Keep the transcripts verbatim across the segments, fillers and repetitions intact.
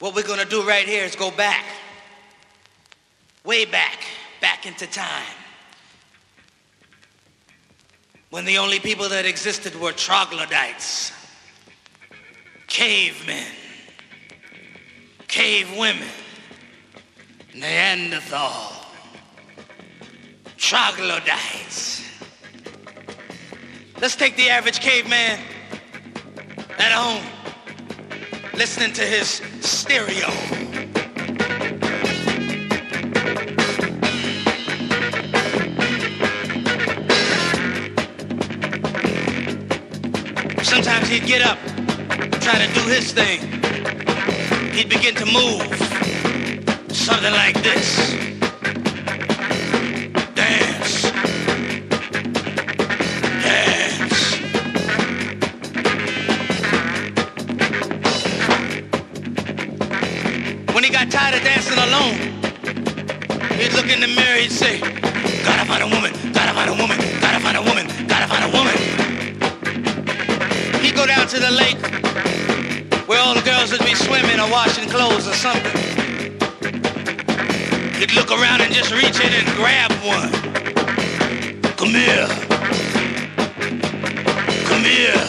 What we're gonna do right here is go back, way back, back into time, when the only people that existed were troglodytes, cavemen, cave women, Neanderthal, troglodytes. Let's take the average caveman at home, listening to his stereo. Sometimes he'd get up, try to do his thing. He'd begin to move, something like this. Dance. Dance. When he got tired of dancing alone, he'd look in the mirror, he'd say, gotta find a woman, gotta find a woman, gotta find a woman, gotta find a woman. He'd go down to the lake where all the girls would be swimming or washing clothes or something. He'd look around and just reach in and grab one. Come here. Come here.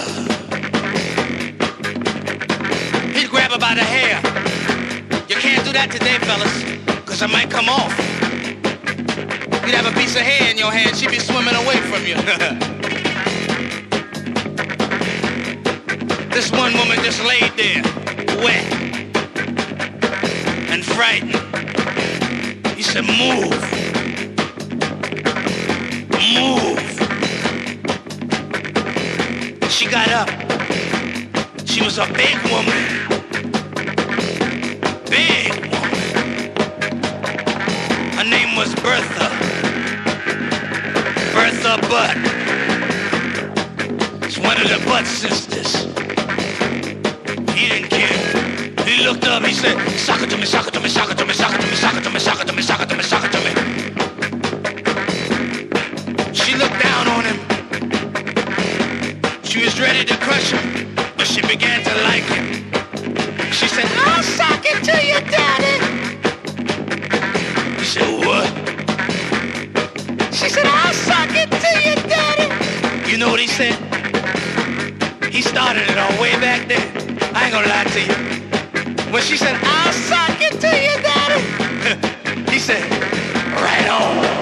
He'd grab her by the hair. You can't do that today, fellas, because it might come off. You'd have a piece of hair in your hand, she'd be swimming away from you. This one woman just laid there, wet and frightened. He said, move. Move. She got up. She was a big woman. Big woman. Her name was Bertha. Bertha Butt. It's one of the Butt sisters. He didn't care. He looked up, he said, sock it to me, sock it to me, sock it to me, sock it to me, sock it to me, sock it to me, sock it to me, sock it to me. She looked down on him. She was ready to crush him, but she began to like him. She said, I'll sock it to you, Daddy. He said, what? She said, I'll sock it to you, Daddy. You know what he said? He started it all way back there. I ain't gonna lie to you. When she said, I'll sock it to you, Daddy, he said, right on.